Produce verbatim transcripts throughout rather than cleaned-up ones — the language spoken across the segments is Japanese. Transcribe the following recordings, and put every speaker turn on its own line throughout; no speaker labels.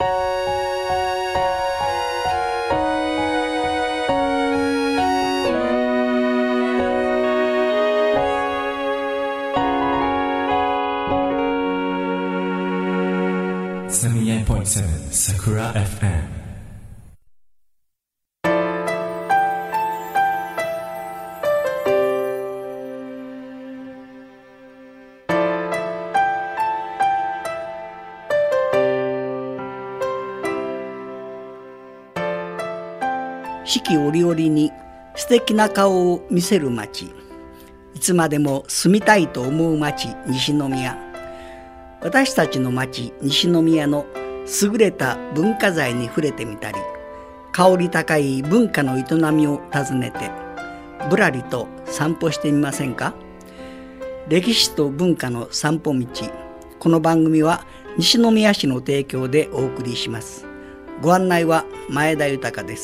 セブンティーエイトポイントセブン Sakura エフエム。
四季折々に素敵な顔を見せる町、いつまでも住みたいと思う町、西宮。私たちの町、西宮の優れた文化財に触れてみたり、香り高い文化の営みを訪ねてぶらりと散歩してみませんか。歴史と文化の散歩道。この番組は西宮市の提供でお送りします。ご案内は前田豊です。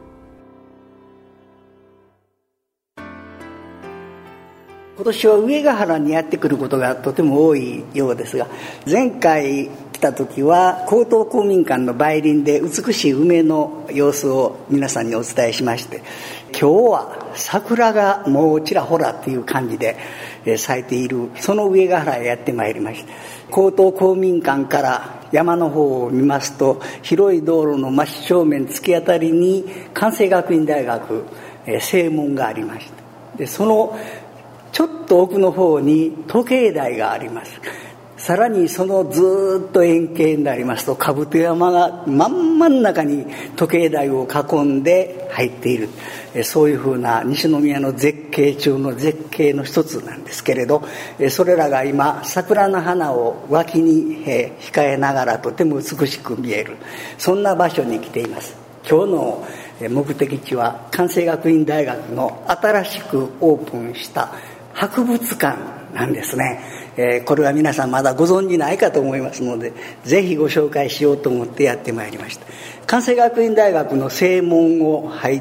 今年は上ヶ原にやってくることがとても多いようですが、前回来た時は江東公民館の梅林で美しい梅の様子を皆さんにお伝えしまして、今日は桜がもうちらほらっていう感じで咲いているその上ヶ原へやってまいりました。江東公民館から山の方を見ますと、広い道路の真正面突き当たりに関西学院大学正門がありました。でそのちょっと奥の方に時計台があります。さらにそのずっと円形になりますと、兜山が真ん真ん中に時計台を囲んで入っている、そういうふうな西宮の絶景中の絶景の一つなんですけれど、それらが今桜の花を脇に控えながらとても美しく見える、そんな場所に来ています。今日の目的地は関西学院大学の新しくオープンした博物館なんですね。えー、これは皆さんまだご存じないかと思いますので、ぜひご紹介しようと思ってやってまいりました。関西学院大学の正門を入って、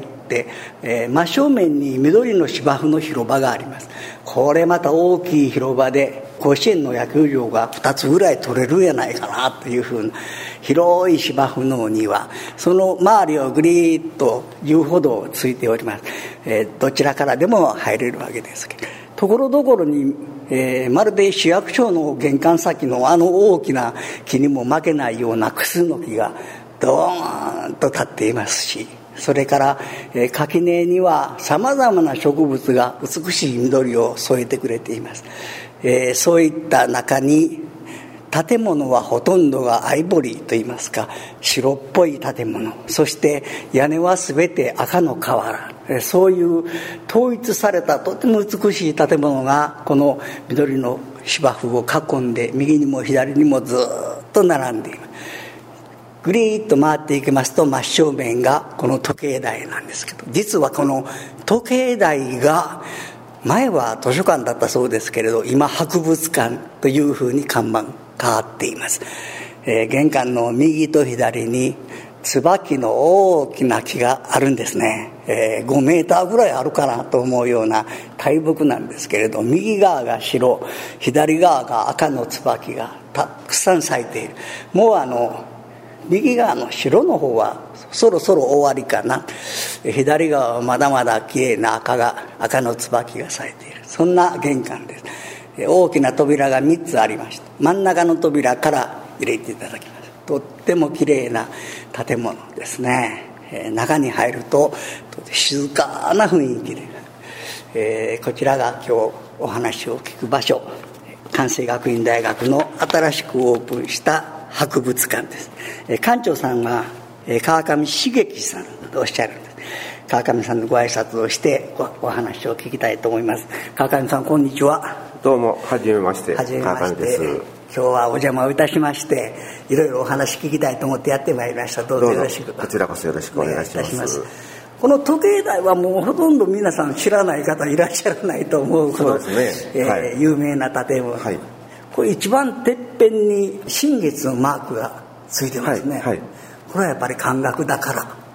えー、真正面に緑の芝生の広場があります。これまた大きい広場で甲子園の野球場がふたつぐらい取れるんやないかなというふうな広い芝生の庭、その周りをぐりっと遊歩道ついております。えー、どちらからでも入れるわけですけど、ところどころに、えー、まるで市役所の玄関先のあの大きな木にも負けないようなクスノキがドーンと立っていますし、それから、えー、垣根にはさまざまな植物が美しい緑を添えてくれています。えー、そういった中に建物はほとんどがアイボリーといいますか白っぽい建物、そして屋根はすべて赤の瓦、そういう統一されたとても美しい建物がこの緑の芝生を囲んで右にも左にもずっと並んでいます。ぐりーっと回っていきますと真正面がこの時計台なんですけど、実はこの時計台が前は図書館だったそうですけれど、今博物館というふうに看板変わっています。えー、玄関の右と左に椿の大きな木があるんですね。えー、ごメーターぐらいあるかなと思うような大木なんですけれど、右側が白、左側が赤の椿がたくさん咲いている。もうあの右側の白の方はそろそろ終わりかな。左側はまだまだ綺麗な赤が赤の椿が咲いている、そんな玄関です。大きな扉がみっつありまして、真ん中の扉から入れていただきます。とっても綺麗な建物ですね。えー、中に入ると静かな雰囲気で、えー、こちらが今日お話を聞く場所、関西学院大学の新しくオープンした博物館です。えー、館長さんは、えー、川上茂樹さんとおっしゃるんです。川上さんのご挨拶をして お, お話を聞きたいと思います。川上さん、こんにちは。
どうも、はじめまして。
はじめまして。今日はお邪魔をいたしまして、いろいろお話聞きたいと思ってやってまいりました。どうぞよろしく。
こちらこそよろしくお願いします。ます
この時計台はもうほとんど皆さん知らない方いらっしゃらないと思う。
そうですね。
えーはい、有名な建物。はい、これ一番てっぺんに新月のマークがついてますね。はいはい、これはやっぱり漢学だから。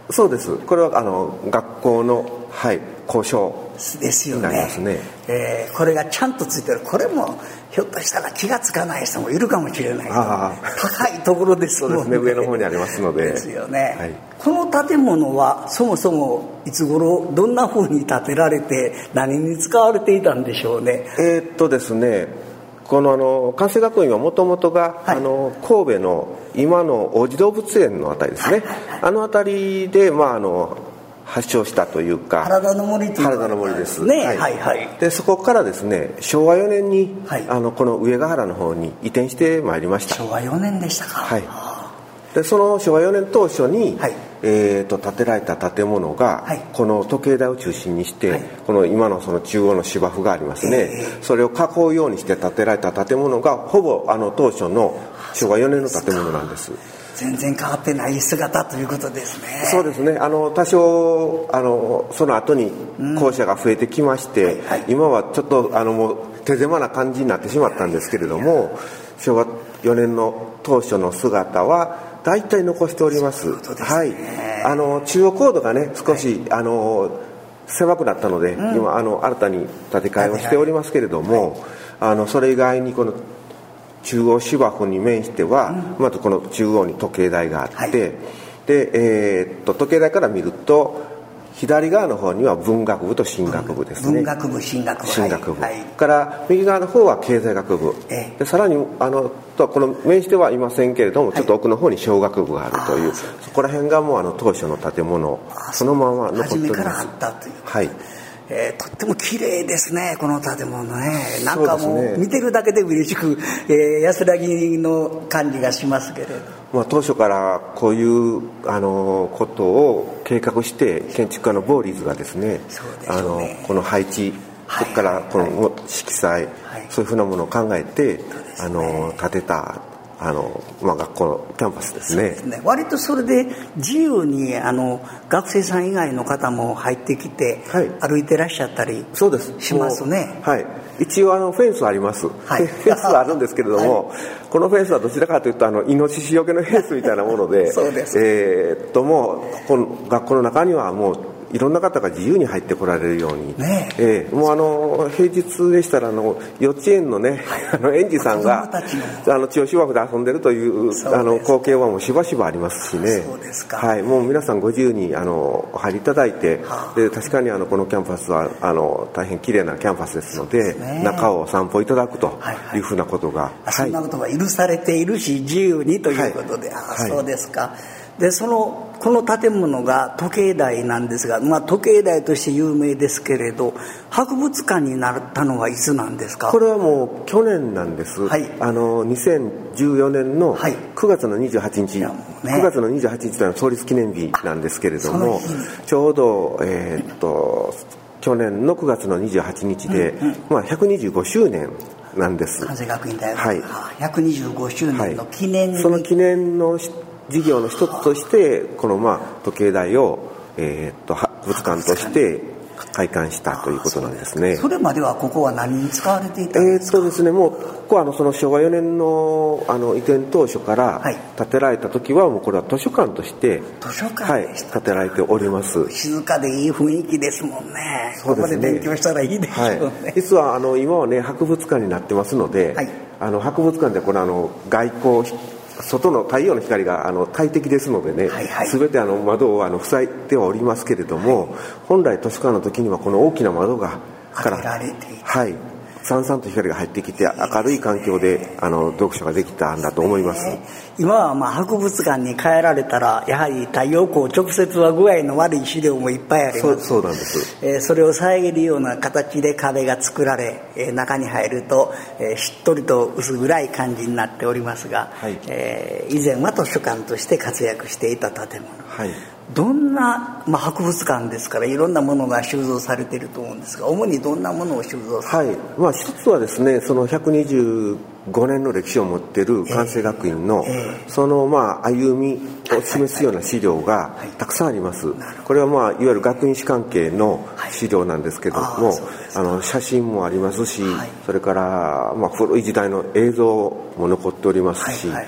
そうです。これはあの学校の、はい、校章
ですよね。
になりますね。
えー、これがちゃんとついてる。これもひょっとしたら気がつかない人もいるかもしれない。
あ
高いところですもんね。
そうですね、上の方にありますので。
ですよね、
はい、
この建物はそもそもいつ頃どんな風に建てられて何に使われていたんでしょうね。
えー、っとですねこのあの関西学院はもともとが、はい、あの神戸の今の王子動物園のあたりですね、あのあたりで、まあ、あの発祥したというか、
原田の森という
原田の森です
ね、はいはいはい、
でそこからですねしょうわよねんに、
はい、
あのこの上ヶ原の方に移転してまいりました。
しょうわよねんでしたか。
はい。でそのしょうわよねん当初に、
はい、
えー、と建てられた建物が、はい、この時計台を中心にして、はい、この今のその中央の芝生がありますね、えー、それを囲うようにして建てられた建物がほぼあの当初のしょうわよねんの建物なんです。
全然変わってない姿ということですね。
そうですね。あの多少あのその後に校舎が増えてきまして、うんはいはい、今はちょっとあのもう手狭な感じになってしまったんですけれども、しょうわよねんの当初の姿は大体残しております。
そういうことですね。
はい。あの中央高度がね少し、はい、あの狭くなったので、うん、今あの新たに建て替えをしておりますけれども、はい、あのそれ以外にこの中央芝生に面しては、うん、まずこの中央に時計台があって、はい、で、えー、っと時計台から見ると左側の方には文学部と進学部ですね。
文学部進学部、
進学部、
はい、
から右側の方は経済学部、ええ、でさらにあのとこの面してはいませんけれども、はい、ちょっと奥の方に小学部があるという、そこら辺がもうあの当初の建物そのまま残っております。
初めからあったという、
はい、
えー、とっても綺麗ですね、この建物ね。なんかもう見てるだけで嬉しく、えー、安らぎの感じがしますけれど、
まあ、当初からこういうあのことを計画して建築家のボーリーズがですね、
そうでしょうね、
あのこの配置、それからこの色彩、はいはい、そういうふうなものを考えて、ね、あの建てたあの、まあ、学校のキャンパスですね。
そうですね。割とそれで自由にあの学生さん以外の方も入ってきて、はい、歩いてらっしゃったりしますね。
はい、一応あのフェンスあります、はい、フェンスはあるんですけれども、はい、このフェンスはどちらかというとあのイノシシよけのフェンスみたいなもので
そうです、
えー、っともうこの学校の中にはもういろんな方が自由に入ってこられるように、
ね
えー、もうあの平日でしたらあの幼稚園のね、はい、あの園児さんがあの中央芝生で遊んでるというあの光景はもうしばしばありますしね。
そうですか。
はい、もう皆さんご自由にあのお入りいただいて、はあ、で確かにあのこのキャンパスはあの大変綺麗なキャンパスですの で, で、ね、中を散歩いただくというふうなことが、はいはい、
そんなことが許されているし自由にということで、はい、ああそうですか。でそのこの建物が時計台なんですが、まあ、時計台として有名ですけれど、博物館になったのはいつなんですか？
これはもう去年なんです、はい、あのにせんじゅうよねんのくがつのにじゅうはちにち、はいね、くがつのにじゅうはちにちというのは創立記念日なんですけれども、ちょうど、えー、っと去年のくがつのにじゅうはちにちで、うんうん、まあ、ひゃくにじゅうごしゅうねんなんです。
関西学院大学、
はい、
ひゃくにじゅうごしゅうねんの記念に、
はい、その記念の事業の一つとしてこのまあ時計台を、えー、っと博物館として開館したということなんですね。
それまではここは何に使われていたんですか？
えー、っとですね、もうここはあのそのしょうわよねん の, あの移転当初から建てられた時はもうこれは図書館として
図書館でした、
はい、建てられております。
静かでいい雰囲気ですもんね。
そうですね、
ここで勉強したらいいでしょうね、はい、
実はあの今はね博物館になってますので、はい、あの博物館でこれあの外光外の太陽の光があの大敵ですのでね、はいはい、全てあの窓をあの塞いではおりますけれども、はい、本来図書館の時にはこの大きな窓が
開けられている、
はい、さんさんと光が入ってきて明るい環境であの読書ができたんだと思います。
今はまあ博物館に帰られたらやはり太陽光直接は具合の悪い資料もいっぱいあります。
そう、そうなんです、
えー、それを遮るような形で壁が作られ、えー、中に入ると、えー、しっとりと薄暗い感じになっておりますが、はい、えー、以前は図書館として活躍していた建物、はい、どんな、まあ、博物館ですからいろんなものが収蔵されていると思うんですが、主にどんなものを収蔵されている、
はい、まあ、一つはですね、そのひゃくにじゅうごねんの歴史を持っている関西学院の、えーえー、そのまあ歩みを示すような資料がたくさんあります、はいはいはい、これはまあいわゆる学院史関係の資料なんですけども、はい、ああの写真もありますし、はい、それからまあ古い時代の映像も残っておりますし、はいはいはい、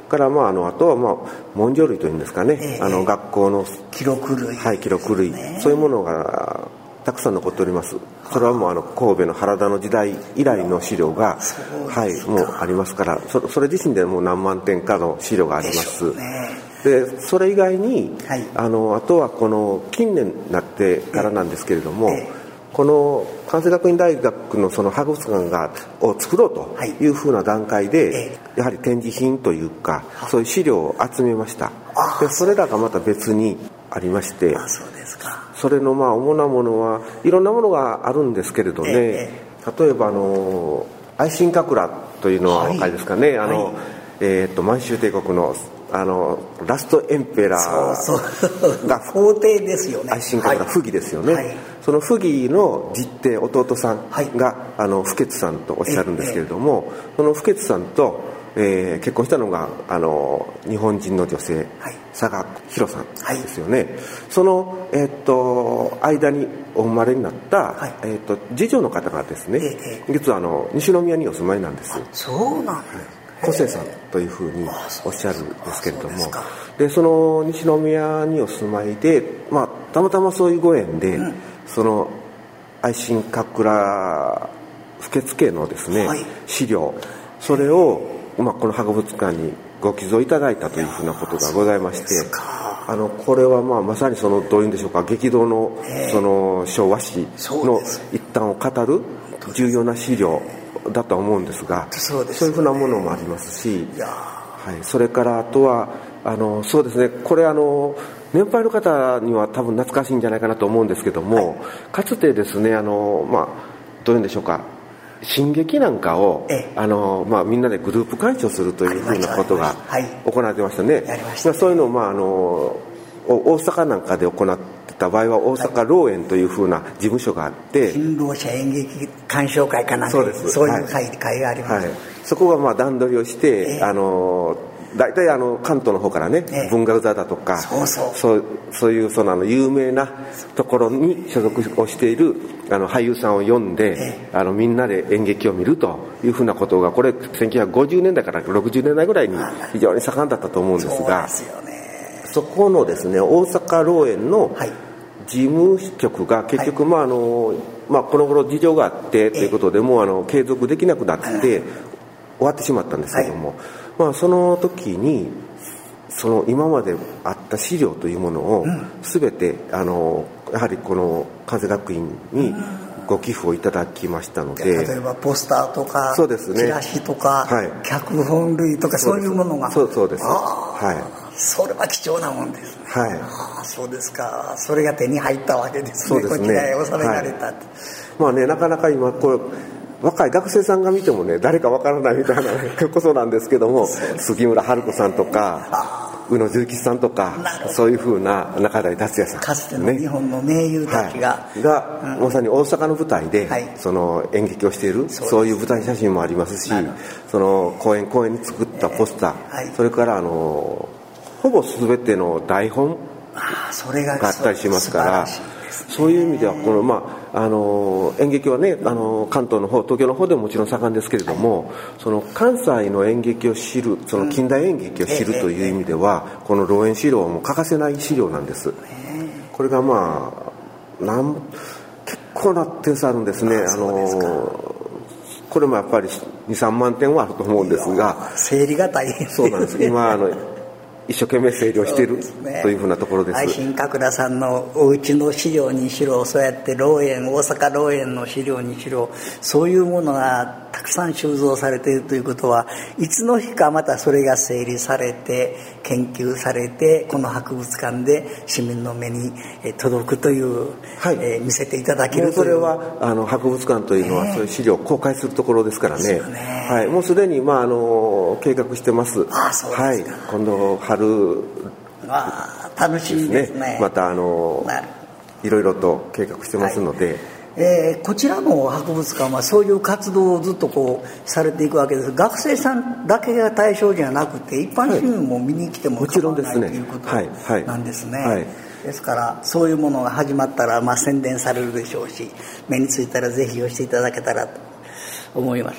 から、まあ、あのあとは、まあ、文書類というんですかね、
ええ、
あの学校の
記録類、
はい、記録類、そういうものがたくさん残っております。それはもうあの神戸の原田の時代以来の資料が、はい、もうありますから、そ, それ自身でもう何万点かの資料があります。でそれ以外に、はい、あのあとはこの近年になってからなんですけれども、ええ、この関西学院大学のその博物館がを作ろうというふうな段階で、はい、やはり展示品というか、そういう資料を集めました。でそれらがまた別にありまして、
あ、そうですか。
それのまあ主なものはいろんなものがあるんですけれどね、ええ、例えばあの愛新覚羅というのはお分かりですかね、はい、あの、はい、えー、と満州帝国のあのラストエンペラーが
皇帝ですよね。
愛新覚羅、溥儀ですよね、はい、その溥儀の実弟弟さんが、はい、あの不潔さんとおっしゃるんですけれども、ええ、その不潔さんと、えー、結婚したのがあの日本人の女性、はい、佐賀弘さんですよね、はい、その、えー、と間にお生まれになった、はい、えー、と次女の方がですね、ええ、実はあの西宮にお住まいなんです。
そうなんです、
はい小生さんというふうにおっしゃるんですけれども、でその西宮にお住まいで、まあ、たまたまそういうご縁で、うん、その愛新覚羅不潔家のですね、はい、資料、それを、まあ、この博物館にご寄贈いただいたというふうなことがございまして、あのこれはまあまさにそのどういうんでしょうか、激動のその昭和史の一端を語る重要な資料だとは思うんですが、そうですね、そういうふうなものもありますし、はい、それからあとはあのそうですね、これあの年配の方には多分懐かしいんじゃないかなと思うんですけども、はい、かつてですね、あの、まあ、どういうんでしょうか、進撃なんかをあの、まあ、みんなでグループ鑑賞するというふうなことが行われてましたね。そういうのを、まあ、あの大阪なんかで行ってた場合は大阪老園というふうな事務所があって、
勤労者演劇鑑賞会かなんか、そうです、そういう会、はい、会があります、はい、
そこがまあ段取りをして、えー、あの大体あの関東の方からね、えー、文学座だとか、そうそうそうそういうそのあの有名なところに所属をしているあの俳優さんを呼んで、えー、あのみんなで演劇を見るというふうなことが、これせんきゅうひゃくごじゅうねんだいからろくじゅうねんだいぐらいに非常に盛んだったと思うんですが、そうですよね、そこのですね、大阪老園の事務局が結局、まああのまあ、この頃事情があってということで、もうあの継続できなくなって終わってしまったんですけども、まあ、その時にその今まであった資料というものを全てあのやはりこの関西学院にご寄付をいただきましたので、
例えばポスターとか、そうですね、チラシとか、はい、脚本類とか、そういうものが、
そうそうです、はい、
それは貴重なもんですね。
はい、
あ、そうですか。それが手に入ったわけですね。そうですね、こちらへ収められた、はい、ま
あね、なかなか今これ若い学生さんが見てもね、誰かわからないみたいなことなんですけども、杉村春子さんとか宇野重吉さんとか、そういうふうな中台達也さん、
かつての日本の名優たちが、
はい、が、うん、まさに大阪の舞台で、はい、その演劇をしている、そう、そういう舞台写真もありますし、その公演公演に作ったポスター、えーはい、それからあのほぼ全ての台本があったりしますから、そういう意味ではこの、まあ、あの演劇はね、あの関東の方、東京の方でももちろん盛んですけれども、はい、その関西の演劇を知る、その近代演劇を知るという意味では、うん、この老園資料はもう欠かせない資料なんです。これがまあなん結構な点数あるんですね。あのこれもやっぱりにさんまんてんはあると思うんですが、
整理が大変。
そうなんです。今あの一生懸命整理をしている、ね、というふうなところです。
愛新覚羅さんのお家の資料にしろ、そうやって老園、大阪老園の資料にしろ、そういうものがたくさん収蔵されているということは、いつの日かまたそれが整理されて研究されて、この博物館で市民の目に届くという、はい、えー、見せていただけるという。
それはあの博物館というのは、そういう資料を公開するところですからね。ね、はい、もうすでに、まあ、あの計画してます。
ああ、そうですか。はい、
今度春、
ああ、楽しみですね。
またあのいろいろと計画してますので、はい、
えー、こちらの博物館はそういう活動をずっとこうされていくわけです。学生さんだけが対象じゃなくて、一般市民も見に来ても構わないということなんですね。はいはいはい、ですからそういうものが始まったら、まあ、宣伝されるでしょうし、目についたらぜひ寄していただけたらと思います。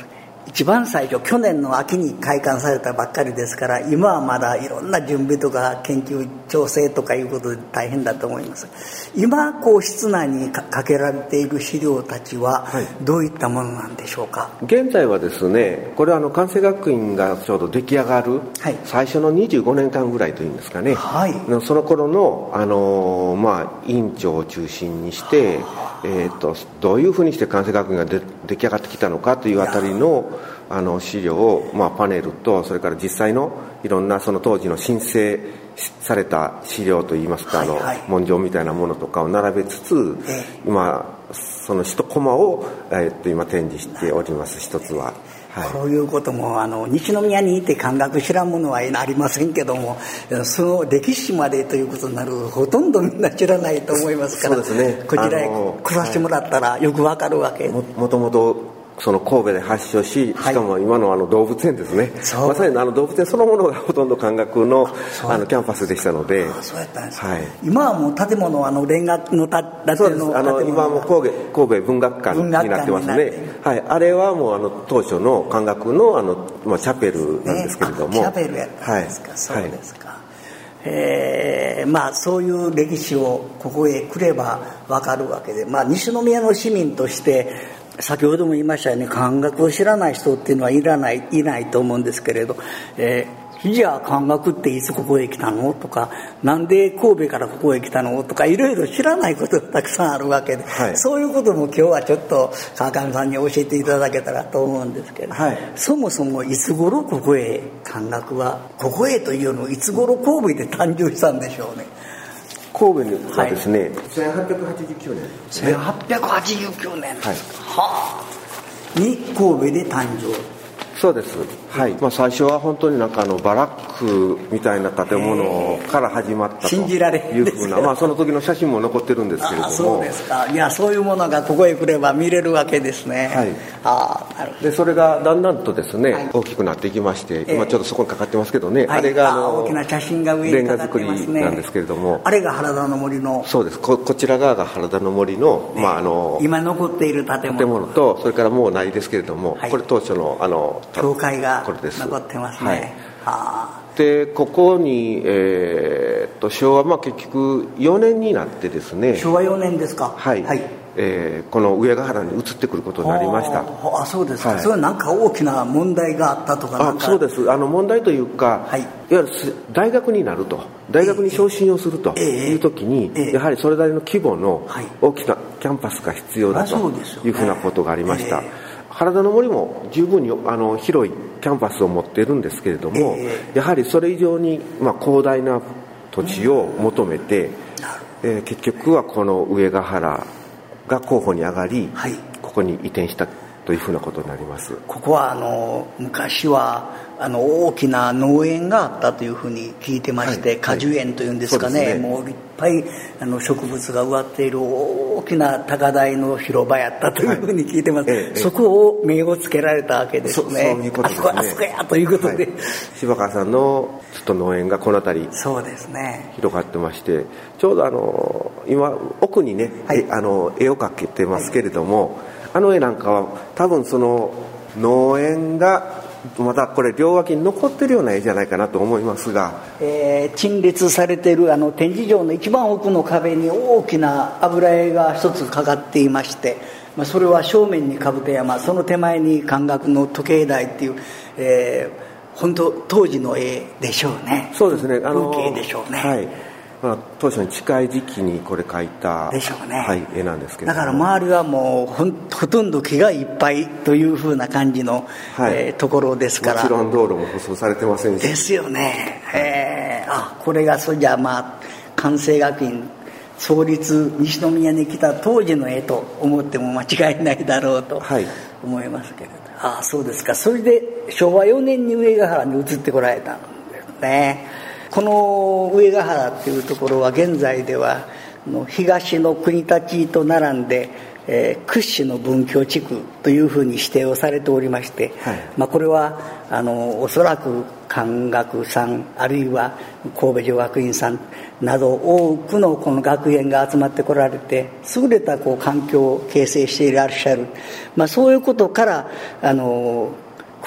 一番最初去年の秋に開館されたばっかりですから、今はまだいろんな準備とか研究調整とかいうことで大変だと思います。今こう室内にかけられている資料たちはどういったものなんでしょうか。
現在はですね、これはあの関西学院がちょうど出来上がる最初のにじゅうごねんかんぐらいというんですかね、はい、その頃の、あのーまあ、院長を中心にして、えー、とどういうふうにして関西学院がで出来上がってきたのかというあたりのあの資料を、まあ、パネルと、それから実際のいろんなその当時の申請された資料といいますか、はいはい、あの文書みたいなものとかを並べつつ、えー、今その一コマを、えー、と今展示しております。一つは、はい、
こういうこともあの西宮にいて漢学知らんものはありませんけども、その歴史までということになるとほとんどみんな知らないと思いますから、
そうですね、
こちらへ来させてもらったらよくわかるわけ、はい、
も, もともとその神戸で発祥し、しかも今のあの動物園ですね、はい、まさにあの動物園そのものがほとんど漢学 の, あのキャンパスでしたので、
あそうやったんですか、はい、今はもう建物はあのレンガの建物
あの今はもう神戸、神戸文学館になってますね、はい、あれはもうあの当初の漢学 の, あの、まあ、チャペルなんですけれども、
ね、チャペルやったんですか、はい、そうですか、はい、えー、まあそういう歴史をここへ来れば分かるわけで、まあ西宮の市民として先ほども言いましたよね、漢学を知らない人っていうのはいらないいないと思うんですけれど、えー、じゃあ漢学っていつここへ来たのとか、なんで神戸からここへ来たのとか、いろいろ知らないことがたくさんあるわけで、はい、そういうことも今日はちょっと川上さんに教えていただけたらと思うんですけど、はい、そもそもいつ頃ここへ漢学はここへというのをいつ頃神戸で誕生したんでしょうね。
神戸はですね、はい、せんはっぴゃくはちじゅうきゅうねん、ね、
せんはっぴゃくはちじゅうきゅうねん、はい、はあ、に神戸で誕生。
そうです、はい、まあ、最初は本当になんかあのバラックみたいな建物から始まったというふうな、信じられんですまあ、その時の写真も残ってるんですけれども、あ
そうですか。いや、そういうものがここへ来れば見れるわけですね、はい、あなるほど。
でそれがだんだんとですね、はい、大きくなっていきまして、今ちょっとそこにかかってますけどね、はい、あれがあの
大きな写真が上にかかってますね、レンガ作り
なんですけれども、
あれが原田の森の、
そうです、 こ, こちら側が原田の森の、ね、まあ、あの
今残っている建物
建物と、それからもうないですけれども、はい、これ当初のあの
教会が残ってますね、はい、は
あ、でここに、えー、っと昭和、まあ、結局よねんになってですね、
昭和よねんですか、
はい、はい、えー、この上ヶ原に移ってくることになりました。
ああそうですか、はい、それは何か大きな問題があったとか、なんか
あそうです、あの問題というか、はい、いわゆる大学になると、大学に昇進をするという時に、えーえー、やはりそれなりの規模の大きなキャンパスが必要だというふうなことがありました。原田の森も十分にあの広いキャンパスを持っているんですけれども、えー、やはりそれ以上に、まあ、広大な土地を求めて、うん、えー、結局はこの上ヶ原が候補に上がり、はい、ここに移転したというふうなことになります。
ここはあの昔はあの大きな農園があったというふうに聞いてまして、はい、果樹園というんですかね、はい、もういっぱいあの植物が植わっている大きな高台の広場やったというふうに聞いてます、はい、そこを目をつけられたわけですね。そ, そういうことですね、あそこあそこやということで、はい、
柴川さんのちょっと農園がこの辺り
そうですね
広がってまして、ちょうどあの今奥にね、はい、あの絵を描けてますけれども、はい、あの絵なんかは多分その農園がまたこれ両脇に残ってるような絵じゃないかなと思いますが、
えー、陳列されているあの展示場の一番奥の壁に大きな油絵が一つかかっていまして、まあ、それは正面に兜山、その手前に漢学の時計台っていう、えー、本当当時の絵でしょうね。
そうですね、あの
風景でしょうね、
はい、まあ、当初に近い時期にこれ描いた
でしょうね、
はい、絵なんですけど、
だから周りはもう ほ, ほとんど木がいっぱいというふうな感じの、はい、えー、ところですから、
もちろん道路も舗装されてませんし
ですよね、えー、あこれがそれじゃあまあ関西学院創立西宮に来た当時の絵と思っても間違いないだろうと思いますけれど、はい、あそうですか。それで昭和よねんに上ヶ原に移ってこられたんですね。この上ヶ原っていうところは現在では東の国立と並んで、えー、屈指の文教地区というふうに指定をされておりまして、はい、まあ、これはあのおそらく漢学さんあるいは神戸女学院さんなど多くのこの学園が集まってこられて優れたこう環境を形成していらっしゃる、まあ、そういうことからあの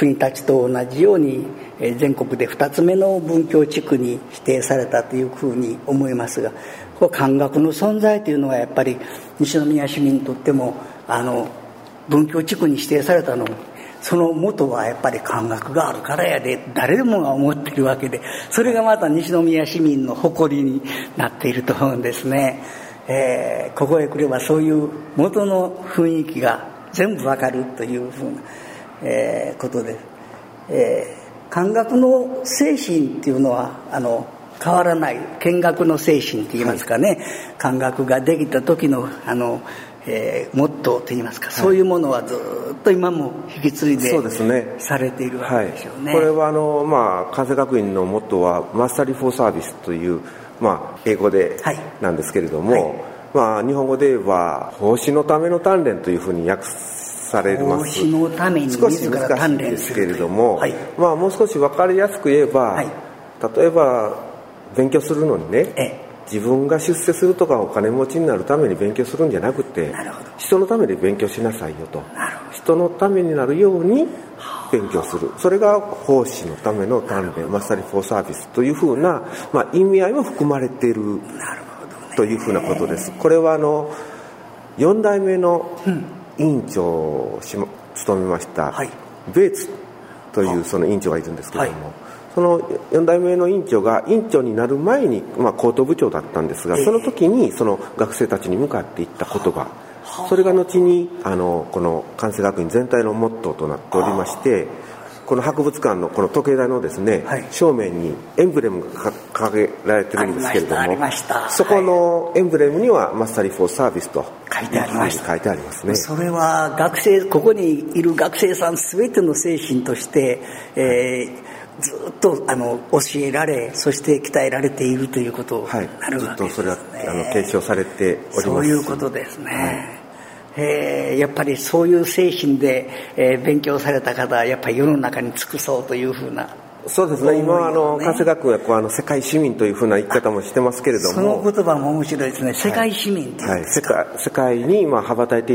国たちと同じように全国でふたつめの文教地区に指定されたというふうに思いますが、これ漢学の存在というのはやっぱり西宮市民にとってもあの文教地区に指定されたのもその元はやっぱり漢学があるからやで誰でもが思っているわけで、それがまた西宮市民の誇りになっていると思うんですね。えー、ここへ来ればそういう元の雰囲気が全部わかるというふうな、えー、ことです。えー、漢学の精神っていうのはあの変わらない、見学の精神といいますかね、はい、漢学ができた時のあの、えー、モットーといいますか、はい、そういうものはずっと今も引き継いでされているわけでしょうね。
はい、これはあの、まあ、関西学院のモットーはマスタリー・フォー・サービスという、まあ、英語でなんですけれども、はいはい、まあ、日本語で言えば奉仕のための鍛錬というふうに訳されます。
奉仕のために自ら鍛錬する
けれども、はい、まあ、もう少し分かりやすく言えば、はい、例えば勉強するのにね、ええ、自分が出世するとかお金持ちになるために勉強するんじゃなくて、人のために勉強しなさいよと、人のためになるように勉強する、それが奉仕のための鍛錬、マスタリー・フォー・サービスというふうな、まあ、意味合いも含まれているというふうなことです。これはあのよん代目の委員長を務めました、はい、ベーツというその委員長がいるんですけれども、はい、そのよん代目の委員長が委員長になる前に、まあ、高等部長だったんですが、その時にその学生たちに向かって言った言葉、それが後にあのこの関西学院全体のモットーとなっておりまして、この博物館のこの時計台のですね、はい、正面にエンブレムが掲げられてるんですけれども、そこのエンブレムにはマスタリー・フォー・サービスと
書いてありました。
書いてありますね。
それは学生、ここにいる学生さん全ての精神として、えー、ずっとあの教えられ、そして鍛えられているということになるわけですね。
はい、ずっとそれはあの継承されております。
そういうことですね。はい、えー、やっぱりそういう精神で、えー、勉強された方はやっぱり世の中に尽くそうというふうな。
そうですね。今あの関西学院はこうあの世界市民というふうな言い方もしてますけれども、
その言葉も面白いですね。世界市民っていうんですか。
はいはい、世界、世界にまあ羽ばたいていって、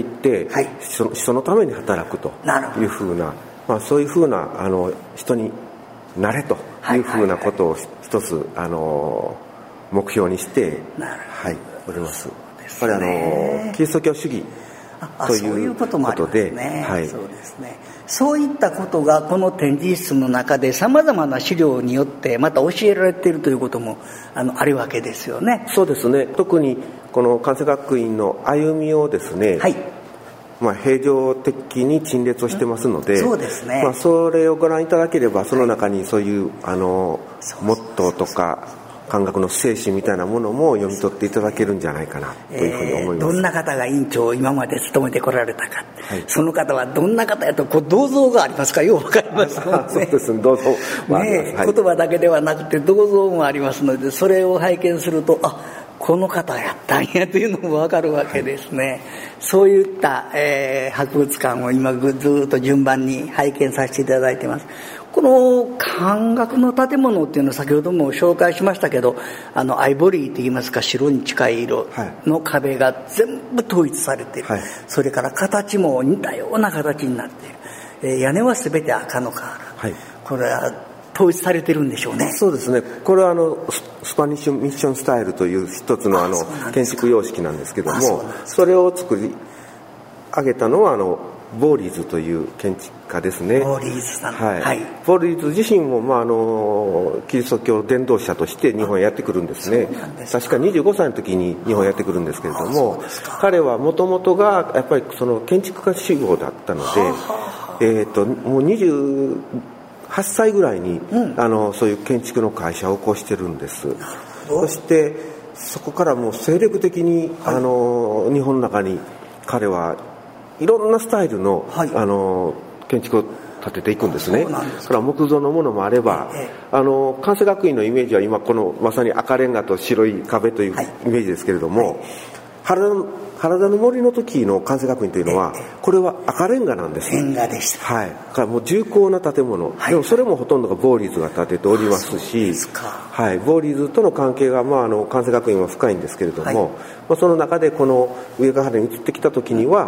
はい、人, 人のために働くというふうな、まあ、そういうふうなあの人になれというふうなことを一つ、はいはいはい、あの目標にして、はい、おります。これあのキリスト教主義ということで、はい、
そうですね。そういったことがこの展示室の中でさまざまな資料によってまた教えられているということも あのあるわけですよね。
そうですね。特にこの関西学院の歩みをですね、はい、まあ、平常的に陳列をしてますので、うん、そうですね。まあ、それをご覧いただければその中にそういう、はい、あのモットーとか漢学の精神みたいなものも読み取っていただけるんじゃないかなというふうに思います。
えー、どんな方が委員長を今まで務めてこられたか、はい、その方はどんな方やとこう銅像がありますか、よう分かりますもんね。
そうですね、銅像もあります、
ね、はい、言葉だけではなくて銅像もありますので、それを拝見すると、あ、この方やったんやというのも分かるわけですね。はい、そういった、えー、博物館を今ずっと順番に拝見させていただいています。この漢学の建物っていうのは先ほども紹介しましたけど、あのアイボリーといいますか白に近い色の壁が全部統一されている、はい、それから形も似たような形になっている、えー、屋根は全て赤の瓦、はい、これは統一されてるんでしょうね。
そうですね。これはあのスパニッシュミッションスタイルという一つのあの建築様式なんですけども、 そ, それを作り上げたのはあのボーリーズという建築家ですね。
ボーリーズさん、
はいはい、ボーリーズ自身も、まあ、あのキリスト教伝道者として日本へやってくるんですね。確かにじゅうごさいの時に日本へやってくるんですけれども、彼はもともとがやっぱりその建築家志望だったので、えー、ともうにじゅうはっさいぐらいに、うん、あのそういう建築の会社を起こしてるんです。そしてそこからもう精力的に、はい、あの日本の中に彼はいろんなスタイル の,、はい、あの建築を建てていくんですね。それは木造のものもあれば、ええ、あの関西学院のイメージは今このまさに赤レンガと白い壁というイメージですけれども、はいはい、原田の原田の森の時の関西学院というのは、ええ、これは赤レンガなんです。
レンガでした。
はい。だからもう重厚な建物、はい、でもそれもほとんどがボーリーズが建てておりますし、はい、ボーリーズとの関係が、まあ、あの関西学院は深いんですけれども、はい、まあ、その中でこの上ヶ原に移ってきた時には、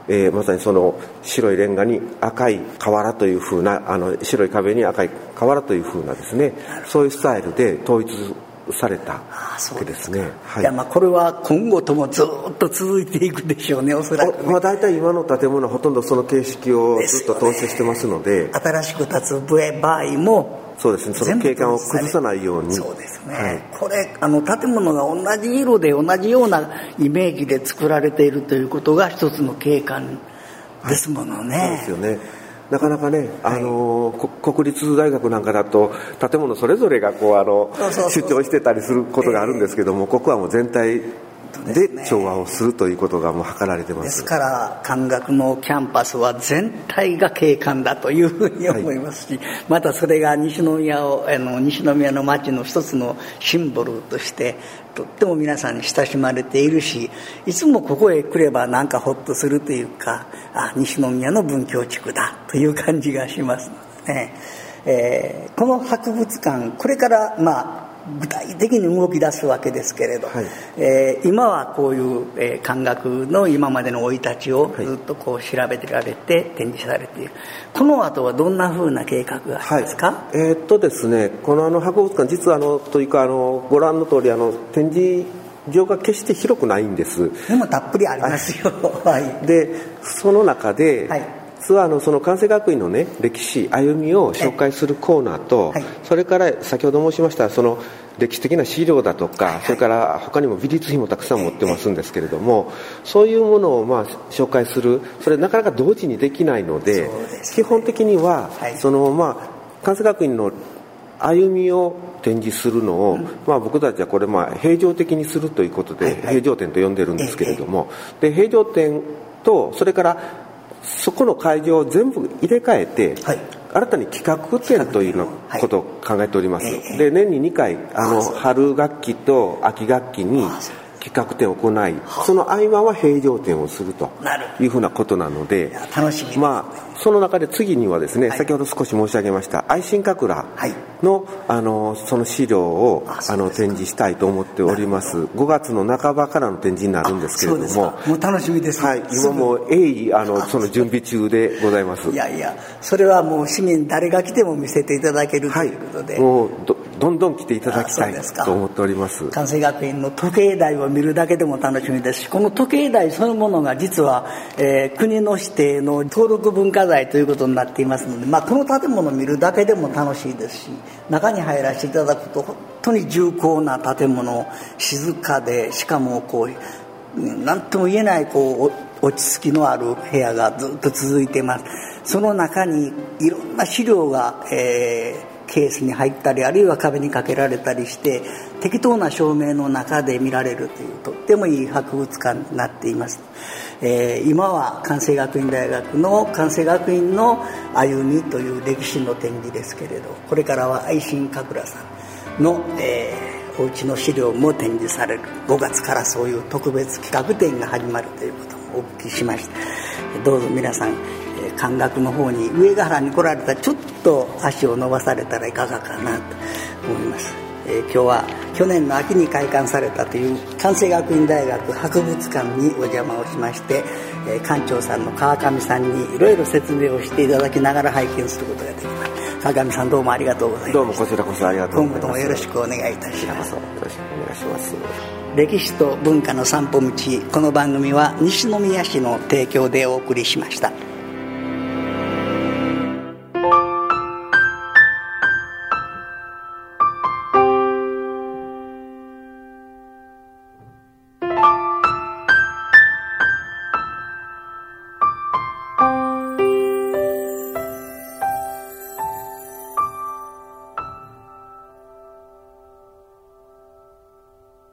えー、まさにその白いレンガに赤い瓦という風な、あの白い壁に赤い瓦という風なですね、そういうスタイルで統一されたわけですね。
はい、いやまあこれは今後ともずっと続いていくでしょうね、おそらく、ね。
まあ、大体今の建物はほとんどその形式をずっと踏襲してますので、
ね、新しく建つ場合も
そうですね、その景観を崩さないように。
そうですね、はい、これあの建物が同じ色で同じようなイメージで作られているということが一つの景観ですものね。
はい、そうですよね。なかなかね、あのー、国立大学なんかだと建物それぞれがこうあの主張してたりすることがあるんですけども、ここはもう全体で調和をするということがもう図られてます。
ですから漢学のキャンパスは全体が景観だというふうに思いますし、はい、またそれが西宮をあの西宮の街の一つのシンボルとしてとっても皆さんに親しまれているし、いつもここへ来ればなんかホッとするというか、あ、西宮の文教地区だという感じがしますのでね、えー、この博物館これからまあ具体的に動き出すわけですけれど、はい、えー、今はこういう、えー、漢学の今までの生い立ちをずっとこう調べてられて展示されている、はい、この後はどんなふうな計画がありますか？
はい、えー、っとですねこのあの博物館実はあのというかあのご覧の通りあの展示場が決して広くないんです。
でもたっぷりありますよ。はい、
でその中で、はい、ツアーのその関西学院のね歴史歩みを紹介するコーナーと、はい、それから先ほど申しましたその歴史的な資料だとか、はいはい、それから他にも美術品もたくさん持ってますんですけれども、そういうものをまあ紹介する、それなかなか同時にできないので、ね、基本的には、はい、そのまあ関西学院の歩みを展示するのを、うん、まあ、僕たちはこれまあ平常的にするということで、はいはい、平常展と呼んでるんですけれども、で平常展とそれからそこの会場を全部入れ替えて、はい、新たに企画展ということを考えております。はい、で年ににかいあの春学期と秋学期に企画展を行い、その合間は平常展をするというふうなことなので、
楽しみですね。
まあその中で次にはですね、はい、先ほど少し申し上げました愛新神楽の、はい、あのその資料をあの展示したいと思っております。ごがつの半ばからの展示になるんですけれども、
もう楽しみです。
はい、今も鋭意あのその準備中でございます。
いやいや、それはもう市民誰が来ても見せていただけるということで、
はい、もう ど, どんどん来ていただきたいと思っております。
関西学院の時計台を見るだけでも楽しみですし、この時計台そのものが実は、えー、国の指定の登録文化財ということになっていますので、まあ、この建物を見るだけでも楽しいですし、中に入らせていただくと本当に重厚な建物、静かで、しかもこう何とも言えないこう落ち着きのある部屋がずっと続いています。その中にいろんな資料が、えー、ケースに入ったり、あるいは壁にかけられたりして、適当な照明の中で見られるというとってもいい博物館になっています。えー、今は関西学院大学の関西学院の歩みという歴史の展示ですけれど、これからは愛新神楽さんの、えー、お家の資料も展示される。ごがつからそういう特別企画展が始まるということもお聞きしました。どうぞ皆さん、えー、漢学の方に上ヶ原に来られたらちょっと足を伸ばされたらいかがかなと思います。えー、今日は去年の秋に開館されたという関西学院大学博物館にお邪魔をしまして、えー、館長さんの川上さんにいろいろ説明をしていただきながら拝見することができます。川上さん、どうもありがとうございました。
どうもこちらこそありがとうございます。
今後ともよろしくお願いいたします。
よろしくお願いします。
歴史と文化の散歩道、この番組は西宮市の提供でお送りしました。